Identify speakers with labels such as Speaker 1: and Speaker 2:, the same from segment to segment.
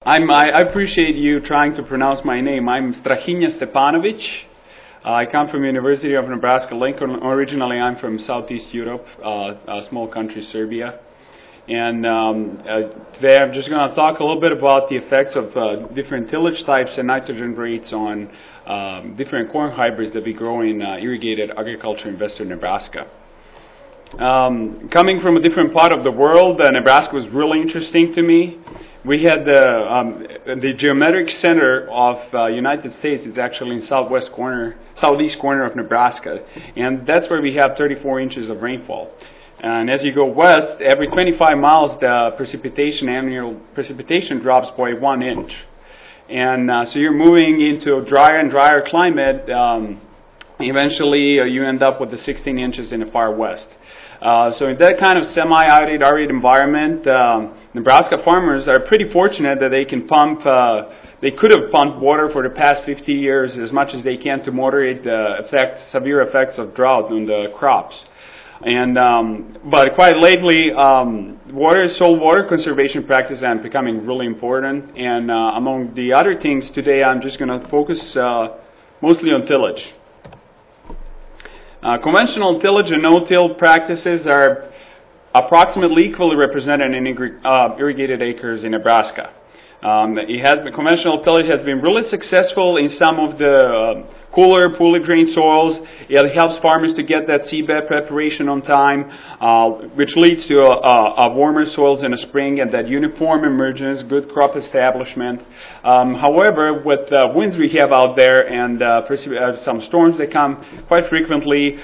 Speaker 1: I appreciate you trying to pronounce my name. I'm Strahinja Stepanovic. I come from University of Nebraska-Lincoln. Originally, I'm from Southeast Europe, a small country, Serbia. And today I'm just going to talk a little bit about the effects of different tillage types and nitrogen rates on different corn hybrids that we grow in irrigated agriculture in western Nebraska. Coming from a different part of the world, Nebraska was really interesting to me. We had the geometric center of United States is actually in southeast corner of Nebraska, and that's where we have 34 inches of rainfall. And as you go west, every 25 miles, the annual precipitation drops by 1 inch. And so you're moving into a drier and drier climate. Eventually, you end up with the 16 inches in the far west. So in that kind of semi-arid, arid environment, Nebraska farmers are pretty fortunate that they can they could have pumped water for the past 50 years as much as they can to moderate the severe effects of drought on the crops. And but quite lately, soil water conservation practices are becoming really important. And among the other things today, I'm just going to focus mostly on tillage. Conventional tillage and no-till practices are approximately equally represented in irrigated acres in Nebraska. Conventional tillage has been really successful in some of the cooler, poorly drained soils. It helps farmers to get that seedbed preparation on time, which leads to warmer soils in the spring and that uniform emergence, good crop establishment. However, with the winds we have out there and some storms that come quite frequently,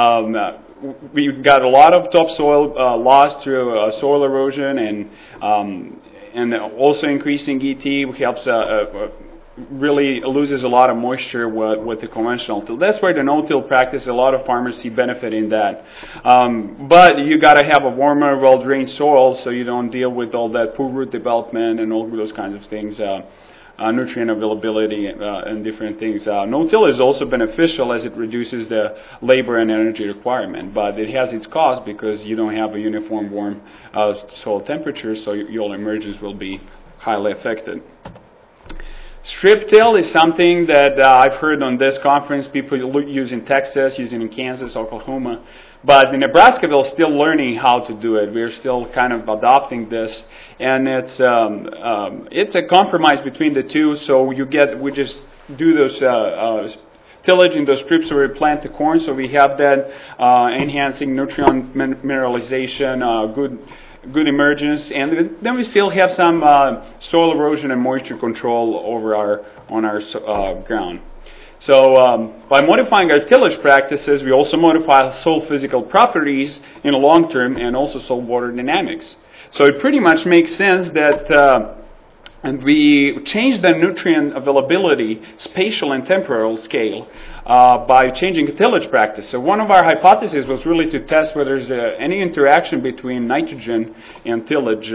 Speaker 1: we've got a lot of topsoil lost through soil erosion and also increasing ET helps really loses a lot of moisture with the conventional till. That's where the no-till practice, a lot of farmers see benefit in that. But you got to have a warmer, well-drained soil so you don't deal with all that poor root development and all those kinds of things, nutrient availability and different things. No-till is also beneficial as it reduces the labor and energy requirement, but it has its cost because you don't have a uniform warm soil temperature, so your emergence will be highly affected. Strip till is something that I've heard on this conference people use in Texas, using in Kansas, Oklahoma. But in Nebraska, we're still learning how to do it. We're still kind of adopting this. And it's a compromise between the two. So we just do those tillage in those strips where we plant the corn. So we have that enhancing nutrient mineralization, good emergence, and then we still have some soil erosion and moisture control on our ground. So by modifying our tillage practices, we also modify soil physical properties in the long term and also soil water dynamics. So it pretty much makes sense that and we change the nutrient availability, spatial and temporal scale, by changing the tillage practice. So one of our hypotheses was really to test whether there's any interaction between nitrogen and tillage,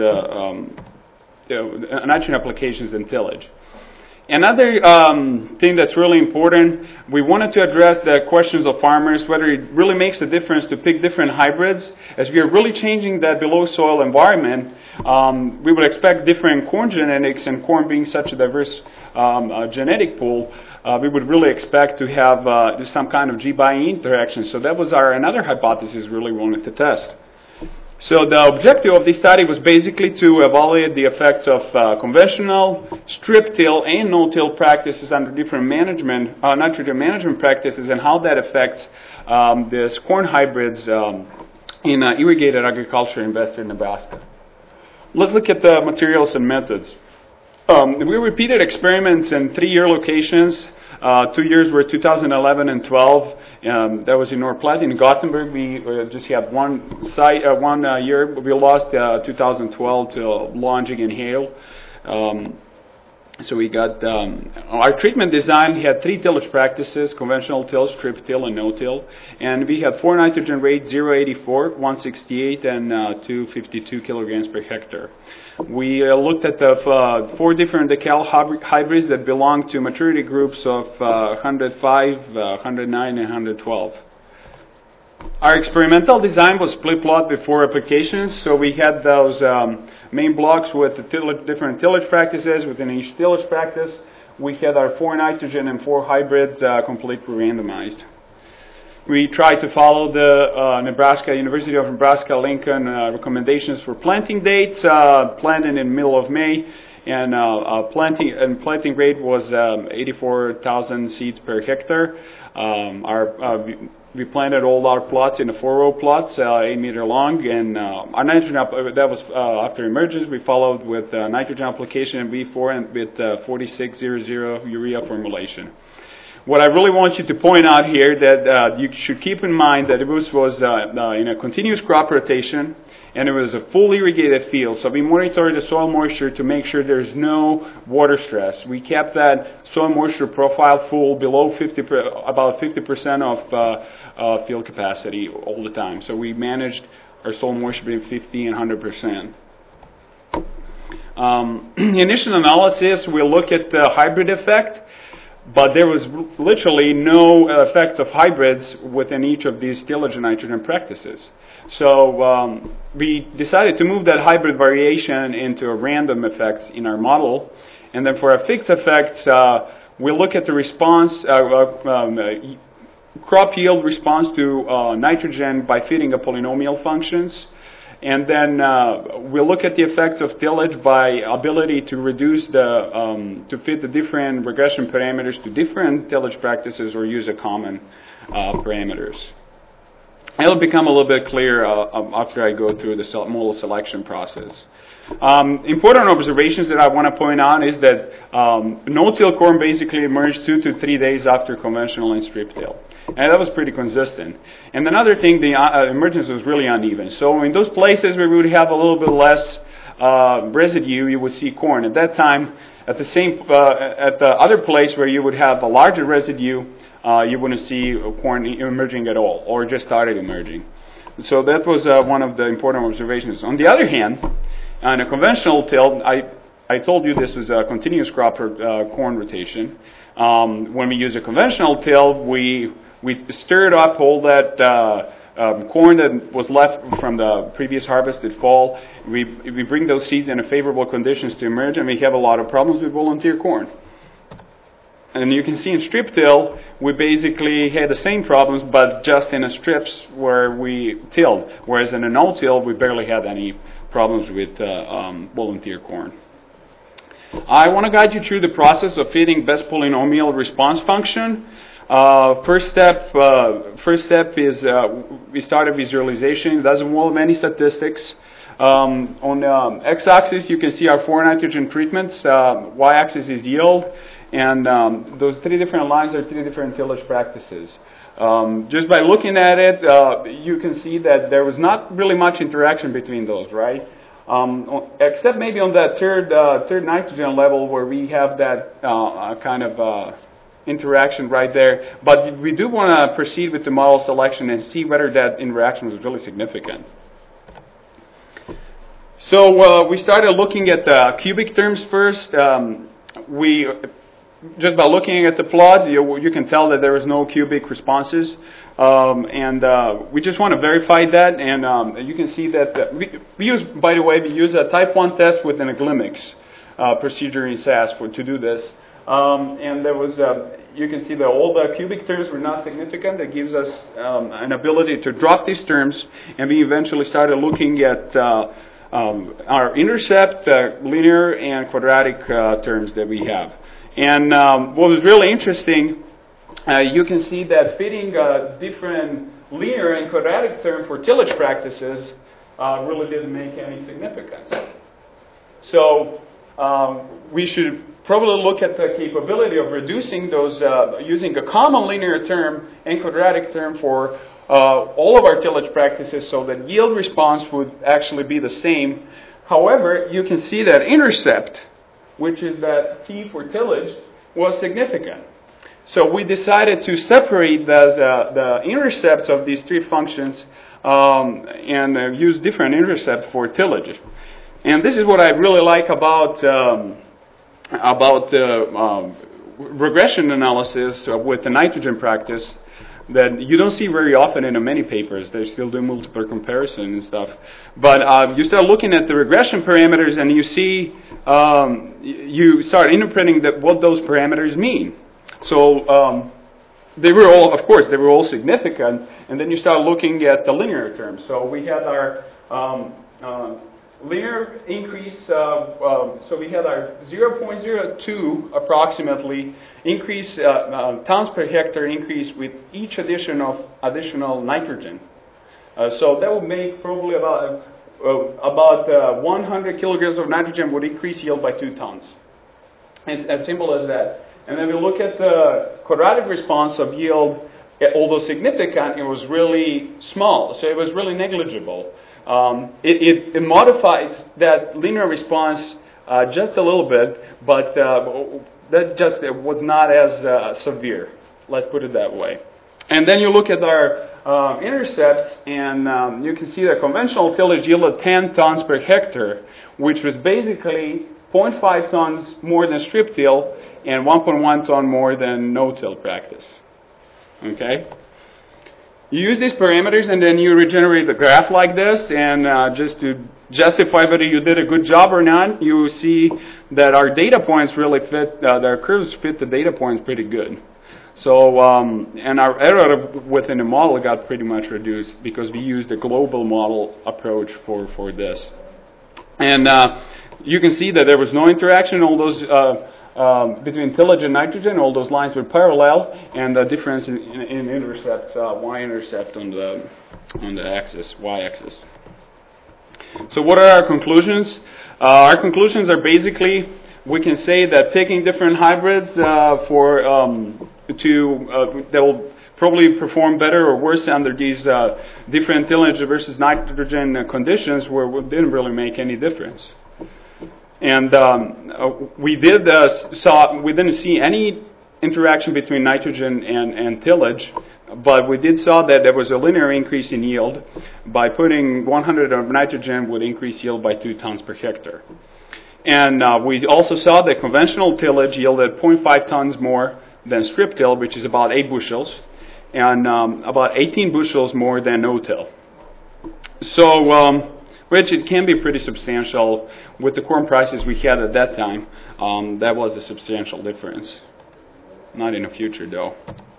Speaker 1: nitrogen applications in tillage. Another thing that's really important, we wanted to address the questions of farmers, whether it really makes a difference to pick different hybrids. As we are really changing that below soil environment, we would expect different corn genetics, and corn being such a diverse genetic pool, we would really expect to have some kind of G-by-E interaction. So that was another hypothesis really wanted to test. So the objective of this study was basically to evaluate the effects of conventional strip till and no-till practices under different nitrogen management practices, and how that affects these corn hybrids in irrigated agriculture in western Nebraska. Let's look at the materials and methods. We repeated experiments in 3-year locations. 2 years were 2011 and 12. That was in North Platte. In Gothenburg, we just had one year. We lost 2012 to Longing and Hale. So we got our treatment design. We had 3 tillage practices: conventional till, strip till, and no-till. And we had 4 nitrogen rates: 0.84, 168, and 252 kilograms per hectare. We looked at the 4 different decal hybrids that belong to maturity groups of 105, 109, and 112. Our experimental design was split plot before applications, so we had those main blocks with the different tillage practices. Within each tillage practice, we had our 4 nitrogen and 4 hybrids completely randomized. We tried to follow the University of Nebraska-Lincoln recommendations for planting dates, planted in the middle of May, and planting rate was 84,000 seeds per hectare. We planted all our plots in the 4-row plots, 8 meter long, and our nitrogen that was after emergence. We followed with nitrogen application in V4 and with 4600 urea formulation. What I really want you to point out here that you should keep in mind that it was in a continuous crop rotation, and it was a fully irrigated field. So we monitored the soil moisture to make sure there's no water stress. We kept that soil moisture profile full, below about 50% of field capacity all the time. So we managed our soil moisture between 50 and 100%. Initial analysis, we'll look at the hybrid effect. But there was literally no effect of hybrids within each of these tillage and nitrogen practices. So we decided to move that hybrid variation into a random effects in our model. And then for our fixed effects, we'll look at the response, crop yield response to nitrogen by fitting a polynomial functions. And then we'll look at the effects of tillage by ability to reduce to fit the different regression parameters to different tillage practices or use a common parameters. It'll become a little bit clearer after I go through the model selection process. Important observations that I want to point out is that no-till corn basically emerged 2 to 3 days after conventional and strip till. And that was pretty consistent. And another thing, the emergence was really uneven. So in those places where we would have a little bit less residue, you would see corn. At that time, at the other place where you would have a larger residue, you wouldn't see corn emerging at all, or just started emerging. So that was one of the important observations. On the other hand, on a conventional till, I told you this was a continuous crop corn rotation. When we use a conventional till, we stirred up all that corn that was left from the previous harvested fall. We bring those seeds in favorable conditions to emerge, and we have a lot of problems with volunteer corn. And you can see in strip till, we basically had the same problems, but just in the strips where we tilled. Whereas in a no-till, we barely had any problems with volunteer corn. I want to guide you through the process of fitting best polynomial response function. First step is we start a visualization. It doesn't involve any statistics. On the x-axis, you can see our 4 nitrogen treatments. Y-axis is yield. And those 3 different lines are 3 different tillage practices. Just by looking at it, you can see that there was not really much interaction between those, right? Except maybe on that third nitrogen level where we have that kind of interaction right there. But we do want to proceed with the model selection and see whether that interaction was really significant. So we started looking at the cubic terms first. Just by looking at the plot, you can tell that there is no cubic responses. And we just want to verify that. And you can see that we use a type 1 test with an Agglomix procedure in SAS to do this. And there was, you can see that all the cubic terms were not significant. That gives us an ability to drop these terms. And we eventually started looking at our intercept, linear and quadratic terms that we have. And what was really interesting, you can see that fitting different linear and quadratic term for tillage practices really didn't make any significance. So we should probably look at the capability of reducing those, using a common linear term and quadratic term for all of our tillage practices so that yield response would actually be the same. However, you can see that intercept, which is that T for tillage, was significant. So we decided to separate the intercepts of these 3 functions and use different intercept for tillage. And this is what I really like about the regression analysis with the nitrogen practice. that you don't see very often in many papers. They still do multiple comparison and stuff. But you start looking at the regression parameters, and you see, you start interpreting what those parameters mean. So they were all, of course, they were all significant, and then you start looking at the linear terms. So we had our linear increase, so we had our 0.02 approximately increase, tons per hectare increase with each additional nitrogen. So that would make probably about 100 kilograms of nitrogen would increase yield by 2 tons. It's as simple as that. And then we look at the quadratic response of yield. Although significant, it was really small, so it was really negligible. It modifies that linear response just a little bit, but that just was not as severe. Let's put it that way. And then you look at our intercepts, and you can see that conventional tillage yielded 10 tons per hectare, which was basically 0.5 tons more than strip till and 1.1 ton more than no-till practice. Okay? You use these parameters, and then you regenerate the graph like this, and just to justify whether you did a good job or not, you see that our data points really fit, our curves fit the data points pretty good. So, and our error within the model got pretty much reduced because we used a global model approach for this. And you can see that there was no interaction, all those between tillage and nitrogen, all those lines were parallel, and the difference in intercepts, y-intercept on the axis, y-axis. So what are our conclusions? Our conclusions are basically, we can say that picking different hybrids that will probably perform better or worse under these different tillage versus nitrogen conditions didn't really make any difference. And we didn't see any interaction between nitrogen and tillage, but we did saw that there was a linear increase in yield by putting 100 of nitrogen would increase yield by 2 tons per hectare. And we also saw that conventional tillage yielded 0.5 tons more than strip till, which is about 8 bushels, and about 18 bushels more than no-till. So, which it can be pretty substantial with the corn prices we had at that time. That was a substantial difference. Not in the future, though.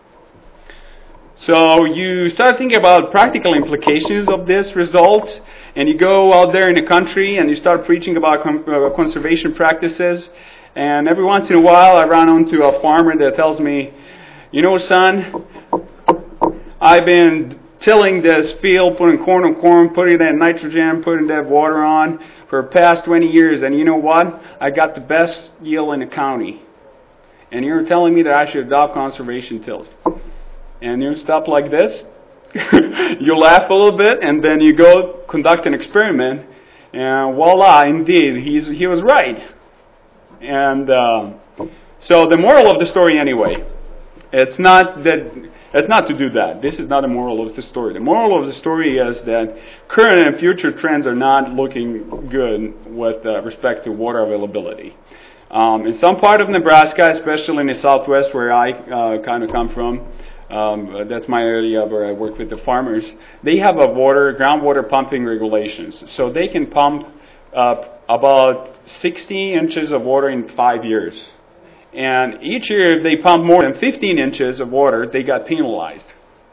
Speaker 1: So you start thinking about practical implications of this result, and you go out there in the country and you start preaching about conservation practices. And every once in a while, I run onto a farmer that tells me, "You know, son, I've been tilling this field, putting corn on corn, putting that nitrogen, putting that water on for the past 20 years, and you know what? I got the best yield in the county. And you're telling me that I should adopt conservation tillage." And you stop like this, you laugh a little bit, and then you go conduct an experiment, and voila, indeed, he was right. And so the moral of the story anyway, it's not to do that. This is not the moral of the story. The moral of the story is that current and future trends are not looking good with respect to water availability. In some part of Nebraska, especially in the southwest where I kind of come from, that's my area where I work with the farmers, they have groundwater pumping regulations. So they can pump about 60 inches of water in 5 years. And each year, if they pump more than 15 inches of water, they got penalized.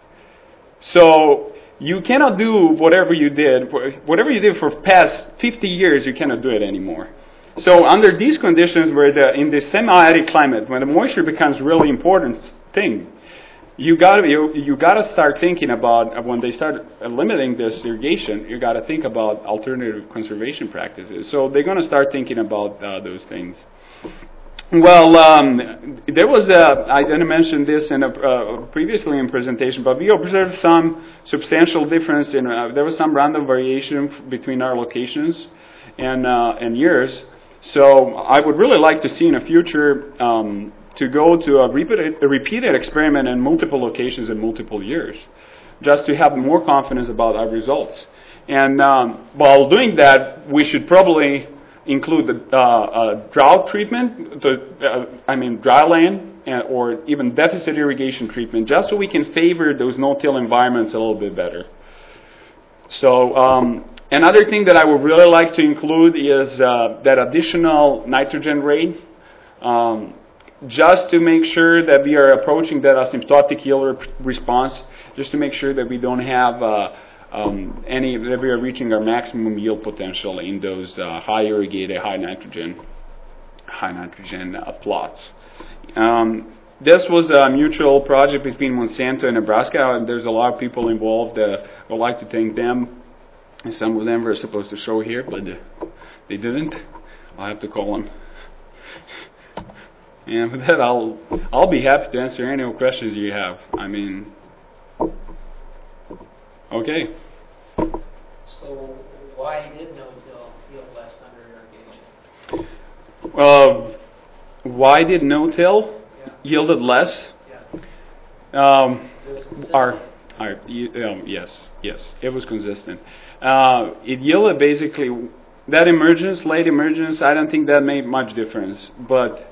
Speaker 1: So you cannot do whatever you did for past 50 years, you cannot do it anymore. So under these conditions, where in this semi-arid climate, when the moisture becomes really important thing, you gotta start thinking about, when they start limiting this irrigation, you gotta think about alternative conservation practices. So they're gonna start thinking about those things. Well, there was I didn't mention this previously in presentation, but we observed some substantial difference there was some random variation between our locations and years. So I would really like to see in the future to go to a repeated experiment in multiple locations in multiple years, just to have more confidence about our results. And while doing that, we should probably include the drought treatment, dry land, or even deficit irrigation treatment, just so we can favor those no-till environments a little bit better. So another thing that I would really like to include is that additional nitrogen rate, just to make sure that we are approaching that asymptotic yield response, just to make sure that we don't have that we are reaching our maximum yield potential in those high irrigated, high nitrogen plots. This was a mutual project between Monsanto and Nebraska. There's a lot of people involved. I would like to thank them. Some of them were supposed to show here, but they didn't. I'll have to call them. And with that, I'll be happy to answer any questions you have. Okay.
Speaker 2: So why did no-till yield less under irrigation?
Speaker 1: Why did no-till yielded less? Yes, it was consistent. It yielded basically that late emergence. I don't think that made much difference, but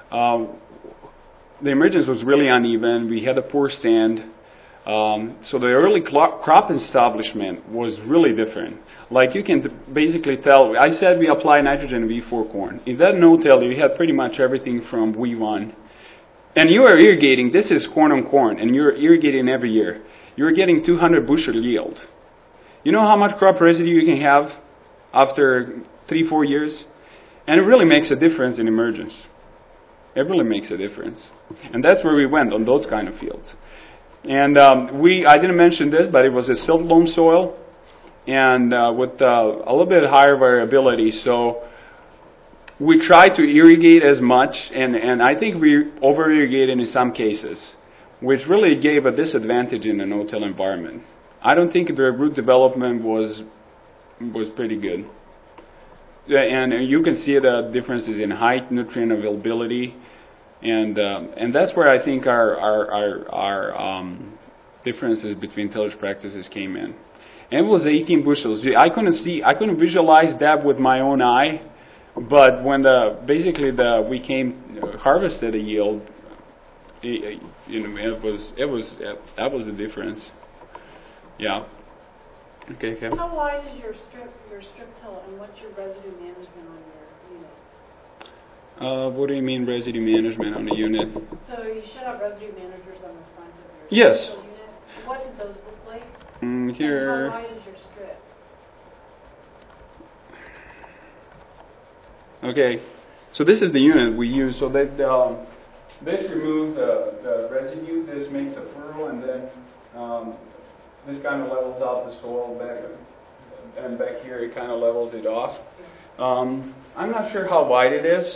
Speaker 1: the emergence was really uneven. We had a poor stand. So the early crop establishment was really different. Like you can basically tell, I said we apply nitrogen V4 corn. In that no-till, you had pretty much everything from V1. And you are irrigating, this is corn on corn, and you're irrigating every year. You're getting 200 bushel yield. You know how much crop residue you can have after 3-4 years? And it really makes a difference in emergence. It really makes a difference. And that's where we went on those kind of fields. And I didn't mention this, but it was a silt loam soil, and with a little bit higher variability. So we tried to irrigate as much, and I think we over-irrigated in some cases, which really gave a disadvantage in a no-till environment. I don't think the root development was pretty good. And you can see the differences in height, nutrient availability, and that's where I think our differences between tillage practices came in. And it was 18 bushels. I couldn't visualize that with my own eye, but when we harvested a yield, that was the difference. Yeah. Okay, Kevin.
Speaker 3: How wide is your strip till, and what's your residue management on your unit?
Speaker 1: What do you mean residue management on a unit?
Speaker 3: So you should have residue managers on the front of
Speaker 1: Yes.
Speaker 3: your strip till unit. So what did those look like?
Speaker 1: Here.
Speaker 3: And how wide is your strip?
Speaker 1: Okay, so this is the unit we use. So that this removes the residue. This makes a furrow, and then this kind of levels out the soil back, and back here it kind of levels it off. I'm not sure how wide it is.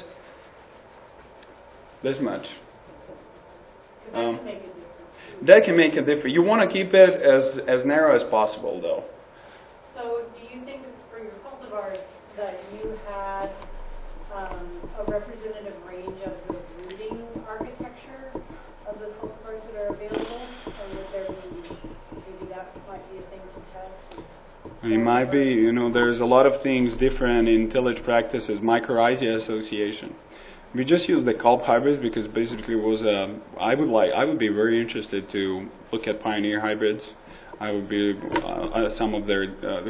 Speaker 1: This much.
Speaker 3: That can make a difference.
Speaker 1: That can make a difference. You want to keep it as narrow as possible, though.
Speaker 3: So do you think for your cultivars that you had a representative range of the rooting architecture of the cultivars that are available? Or would there be, maybe that might be a thing to test?
Speaker 1: It might be. There's a lot of things different in tillage practices. Mycorrhizae association. We just used the Culp hybrids because basically it was I would be very interested to look at Pioneer hybrids. I would be some of their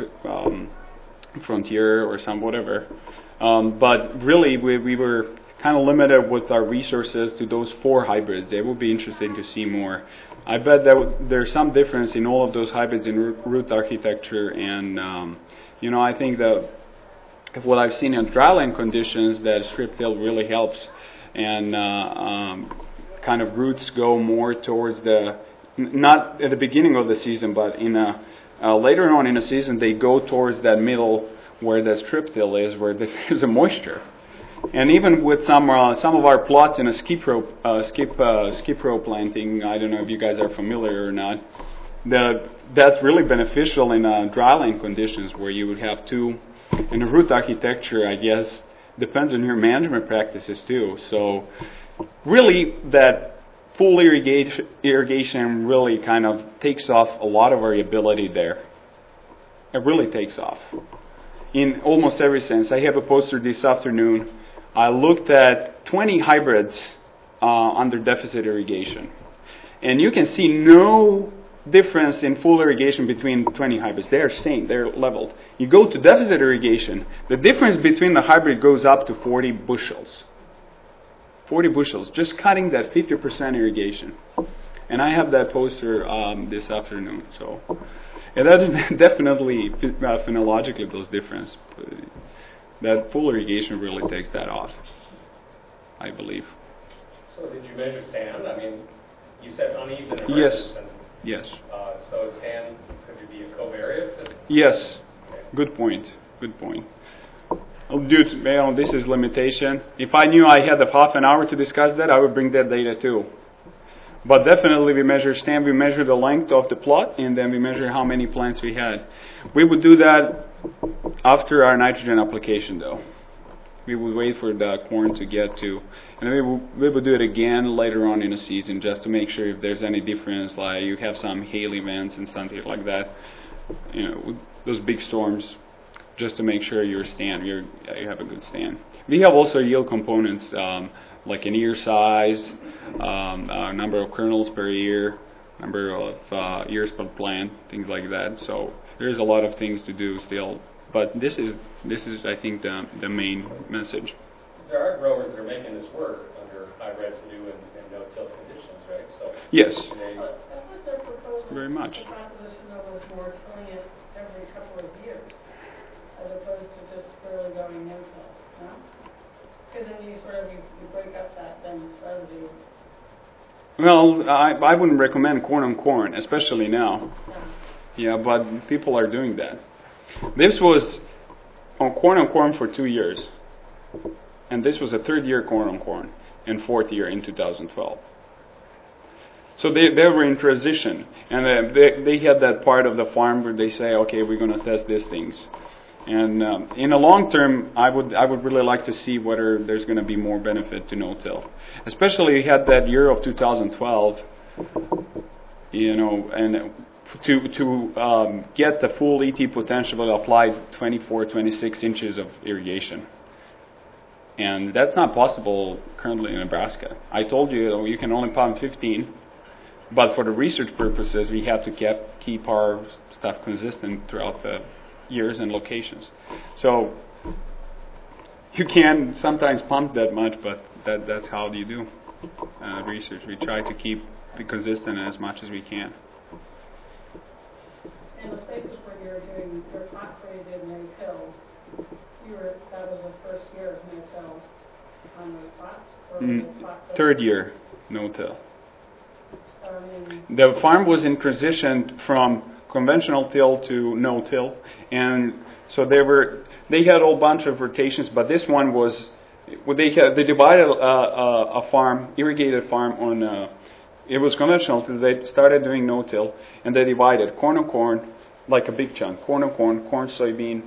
Speaker 1: Frontier or some whatever. But really we were kind of limited with our resources to those 4 hybrids. It would be interesting to see more. I bet that there's some difference in all of those hybrids in root architecture, and I think that what I've seen in dryland conditions, that strip till really helps, and kind of roots go more towards not at the beginning of the season, but later on in the season they go towards that middle where the strip till is, where there's a moisture. And even with some of our plots in a skip row planting, I don't know if you guys are familiar or not, that's really beneficial in dryland conditions where you would have two. And the root architecture, I guess, depends on your management practices too. So really that full irrigation really kind of takes off a lot of variability there. It really takes off. in almost every sense. I have a poster this afternoon. I looked at 20 hybrids under deficit irrigation. And you can see no difference in full irrigation between 20 hybrids. They are same, they're leveled. You go to deficit irrigation, the difference between the hybrid goes up to 40 bushels. 40 bushels, just cutting that 50% irrigation. And I have that poster this afternoon. So, and that is definitely phenologically those difference. That full irrigation really takes that off, I believe.
Speaker 4: So did you measure sand? I mean, you said uneven emergence.
Speaker 1: Yes. Yes.
Speaker 4: So sand, could it be a covariate?
Speaker 1: Yes.
Speaker 4: Okay.
Speaker 1: Good point. Good point. This is limitation. If I knew I had half an hour to discuss that, I would bring that data too. But definitely we measure stand, we measure the length of the plot, and then we measure how many plants we had. We would do that after our nitrogen application though. We would wait for the corn to get to, and we would do it again later on in the season just to make sure if there's any difference, like you have some hail events and something like that, those big storms, just to make sure you have a good stand. We have also yield components like an ear size, number of kernels per ear, number of ears per plant, things like that. So there's a lot of things to do still. But this is I think the main message.
Speaker 4: There are growers that are making this work under high residue and no-till conditions, right? So
Speaker 1: yes.
Speaker 3: I thought their proposal,
Speaker 1: Very much.
Speaker 3: the proposition was more tilling it every couple of years, as opposed to just clearly going no-till, no? Because then you sort of you break up that then residue.
Speaker 1: Well, I wouldn't recommend corn on corn, especially now. Yeah, but people are doing that. This was on corn for 2 years, and this was a third year corn on corn, and fourth year in 2012. So they were in transition, and they had that part of the farm where they say, okay, we're going to test these things. And in the long term, I would really like to see whether there's going to be more benefit to no-till. Especially we had that year of 2012, and to get the full ET potential, we'll apply 24, 26 inches of irrigation. And that's not possible currently in Nebraska. I told you you can only pump 15, but for the research purposes, we have to keep our stuff consistent throughout the years and locations. So you can sometimes pump that much, but that's how you do research. We try to keep it consistent as much as we can.
Speaker 3: And the places where you're doing your plots where you did no-till, that was the first year of no-till on those plots? Or the plots
Speaker 1: Third year no-till.
Speaker 3: Starting.
Speaker 1: The farm was in transition from conventional till to no-till, and so they had a whole bunch of rotations, but this one was they divided a farm, irrigated farm on. It was conventional till they started doing no-till, and they divided corn on corn, like a big chunk, corn on corn, soybean,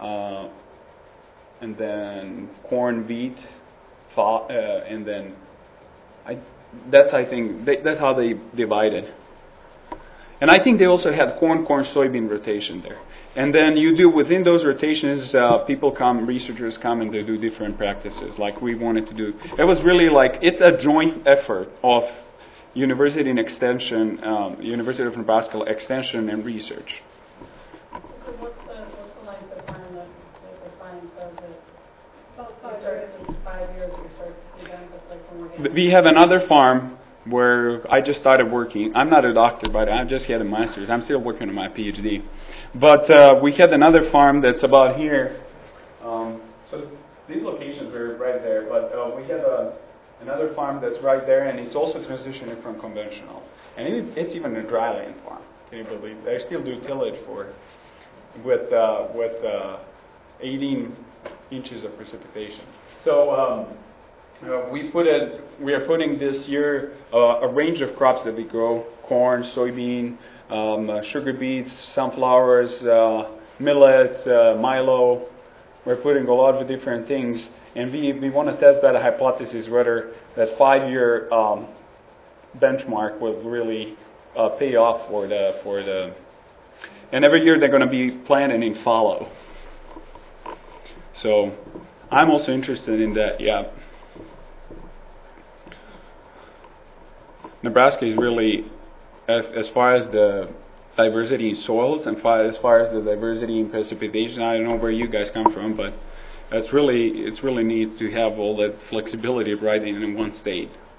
Speaker 1: and then corn, wheat, and then that's how they divided. And I think they also had corn, soybean rotation there. And then you do within those rotations, researchers come and they do different practices, like we wanted to do. It was really it's a joint effort of University and Extension, University of Nebraska Extension and Research.
Speaker 3: So what's the length of time that the science says that you start in 5 years you start to see benefits like when we're getting...
Speaker 1: We have another farm where I just started working. I'm not a doctor, but I just had a master's. I'm still working on my PhD. But we had another farm that's about here. So these locations are right there, but we have another farm that's right there, and it's also transitioning from conventional. And it's even a dryland farm. Can you believe? They still do tillage with 18 inches of precipitation. So we are putting this year a range of crops that we grow: corn, soybean, sugar beets, sunflowers, millet, milo. We're putting a lot of different things, and we want to test that hypothesis whether that 5-year benchmark will really pay off for the. And every year they're going to be planted in fallow. So I'm also interested in that, yeah. Nebraska is really, as far as the diversity in soils and as far as the diversity in precipitation, I don't know where you guys come from, but it's really neat to have all that flexibility right in one state.